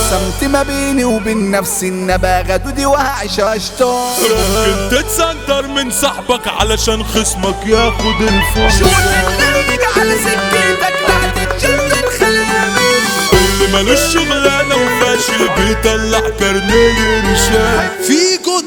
قسمت ما بيني وبين نفسي ان ابقى غدودي وهعيش اشطار. ممكن تتسنتر من صاحبك علشان خصمك ياخد الفرصة. شوف اللي على سكتك لا تتشد الخلامل. اللي مالوش شغلانة وفاشل بيطلع كارنيه رشاد. فيكو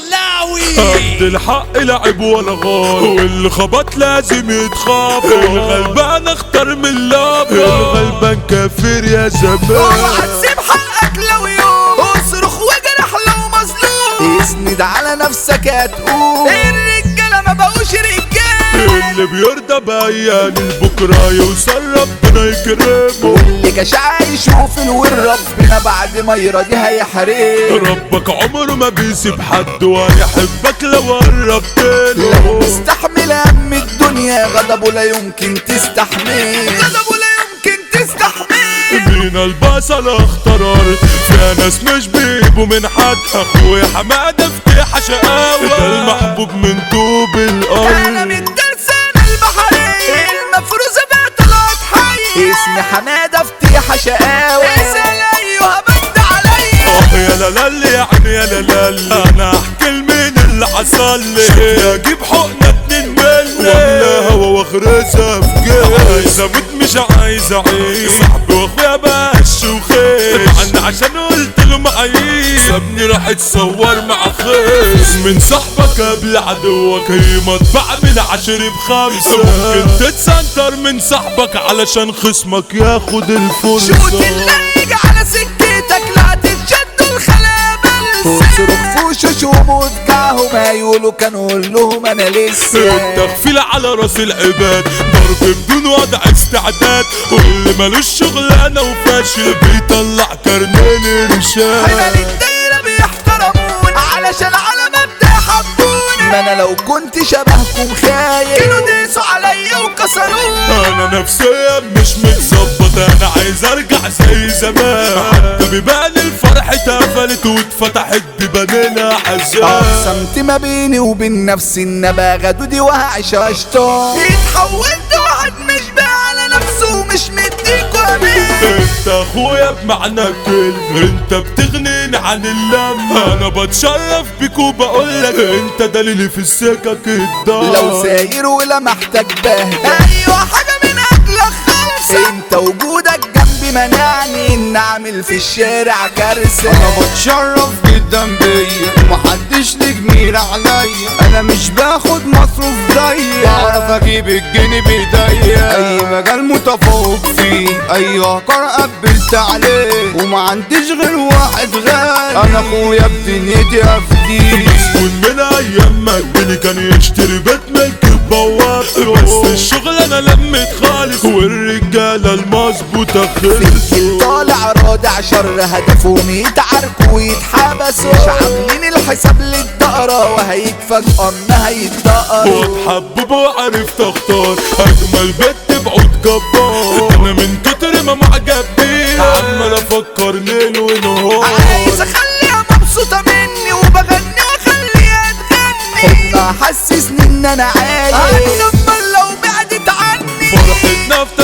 دخلاوي قد الحق لعب ولا غار، واللي خبط لازم يتخاف. الغلبان اختار من اللاب، الغلبان كافر يا زمان. اوعى تسيب حقك لو يوم اصرخ واجرح لو مظلوم. اسند على نفسك هتقوم. الرجاله ما بقوش رجال. اللي بيرضى بايان البكره يوصل ربنا يكرمه. واللي جشع يشوف الور ربنا بعد ما يرضي هيحرم. ربك عمره ما بيسيب حد وهيحبك لو قربت لو له. مستحمل هم الدنيا غضبه لا يمكن تستحمل. غضبه لا يمكن تستحمل. مين البصل اخترار فيها ناس مش بيبوا من حد. اخويا حماده فتح شقاوة، ده المحبوب من طوب الارض. انا من الترسانة البحرية المفروزة بطلعت حي. اسمي حمادة فتيحة شقاوة. اسأل ايوه بد عليا. يا لا يعني يا لا انا احكي لمين اللي حصل لي. اجيب حقنه 2 مللي واملاها واغرزها في جيبي. عايز اموت مش عايز اعيش. صاحبي واخويا بقش وخير عني عشان قلت له معيش. سابني راح اتصور مع خيس من صاحبك قبل عدوك. هي مطبع من 10 ب5. ممكن تتسنتر من صاحبك علشان خصمك ياخد الفرصه. شوت اللي يجي على سكتك لا تتشد الخلابل. تصرخ فوشوشهم وتكعهم هيقولوا كانوا قول لهم انا لسه. التغفيل على راس العباد ضرب بدون وضع استعداد. واللي مالوش شغلانه وفاشل بيطلع كارنيه رشاد. حمال الدايرة بيحترمون علشان على مبدأ حبوني. ما انا لو كنت شبهكم خايف كانوا داسوا عليا وكسروني. انا نفسيا مش متظبط، انا عايز ارجع زي زمان. حتى بيبان الفرح اتقفلت واتفتحت ببانينا حزان. قسمت ما بيني وبين نفسي ان ابقى غدودي وهعيش اشطار. اتحولت واحد مش بقى على نفسه ومش مديك وامين. انت اخويا بمعنى الكلمة، انت بتغنيني عن اللم. انا بتشرف بيك وبقولك انت دليلي في السكك الدار. لو ساير ولا محتاج بهدى ايوه حاجة من اجلك خالصة. انت وجودك جنبي منعني ان اعمل في الشارع كارثة. انا بتشرف جدا بيا ومحدش ليه جميل عليا. انا مش باخد مصروف زيك، بعرف اجيب الجنيه بايديا. اي مجال متفوق فيه، اي عقار قبلت عليه. وما عنديش غير واحد غالي، انا اخويا بدنيتي افديه. مسكون من ايام ما الدنيا كان يشتري بيت ملك بوابته. بس الشغل انا لمت خالص والرجاله المظبوطه خلصوا. طالع رادع شر هدفهم يتعاركوا ويتحبسوا. مش عاملين الحساب للدقرة وهيتفاجئوا ان هيتدقروا. واتحبب وعرفت اختار اجمل بنت بعود جبار. انا من كتر ما معجب بيها عمال افكر ليل ونهار. عايز اخليها مبسوطة مني وبغني واخليها تغني. حضنها حسسني ان انا عايش اما لو بعدت عني. فرحتنا في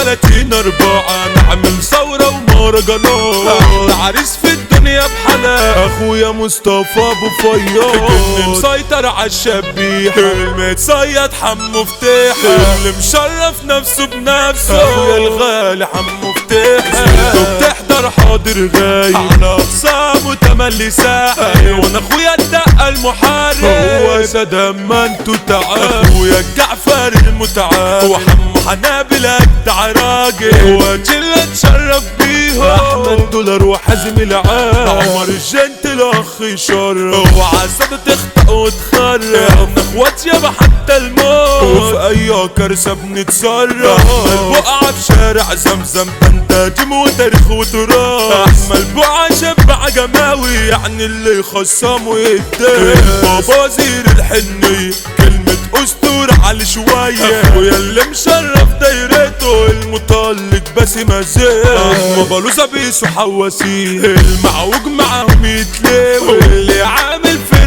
30/4 نعمل ثورة ومهرجانات. احلى عريس في الدنيا بحلا اخويا مصطفى ابو فياض. اللي مسيطر عالشبيح المتصيد حمو فتيح. اللي مشرف نفسه بنفسه اخويا الغالي حمو فتيح. بتحضر حاضر غايب على اقسامه تملي ساحل. وانا اخويا الدقة المحارب هو سدام ما انتو تعال. اخويا الجعفر المتعال وحمو حنابل اجدع راجل. واجل اتشرف بيهم احمد دولار وحازم العال. عمر الجنت الاخ شر وعسد تخطأ وتخرب. احنا اخوات يابا حتى الموت وفي اي كارثة بنتصرف. احمد بقعة في شارع زمزم تنتجم وتاريخ وتراث. احمد بقعة شبع جماوي يعني اللي يخصم ويتداس. بابا وزير الحنية كلمة اسطورة على شوية. اخويا اللي مشرف دايرته المطلق باسم زين. اما بلوزة بيسو حواسين المعوج معاهم يتلاوي. اللي عامل فرق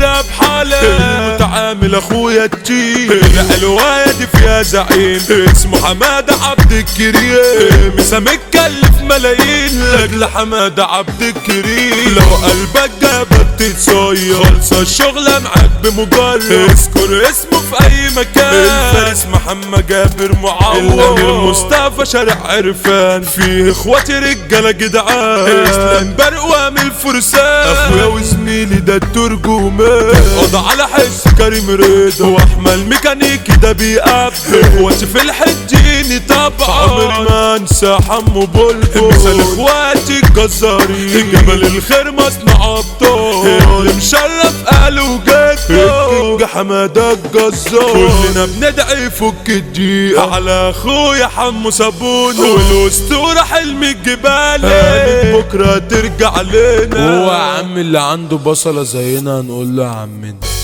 كلها بحالة. المتعامل اخويا التيم، العلواية دي فيها زعيم اسمه حمادة عبد الكريم. مسا متكلف ملايين لاجل حمادة عبد الكريم. لو قلبك جابك تتصير خلصة الشغلة معاك بمجرد اذكر اسمه في اي مكان. الفارس محمد جابر معوض، الامير مصطفى شارع عرفان. فيه اخواتي رجالة جدعان، اسلام برق وامل فرسان. اخويا وزميلي ده الترجمان، قضى على حس كريم رضا واحمل ميكانيكي ده بيقبل. اخواتي في الحجيني طبعا عمري ما انسى حمو بلبل. مثال اخواتي الجزارين، جبل الخير مصنع ابطال. اللي مشرف اهله وجده الكينج حمادة الجزار. كلنا بندعي فك الدقيقة على اخويا حمو صابوني والاسطورة حلمي الجبالي. بكرة ترجع لنا. هو يا عم اللي عنده بصلة زينا هنقول له يا عمنا.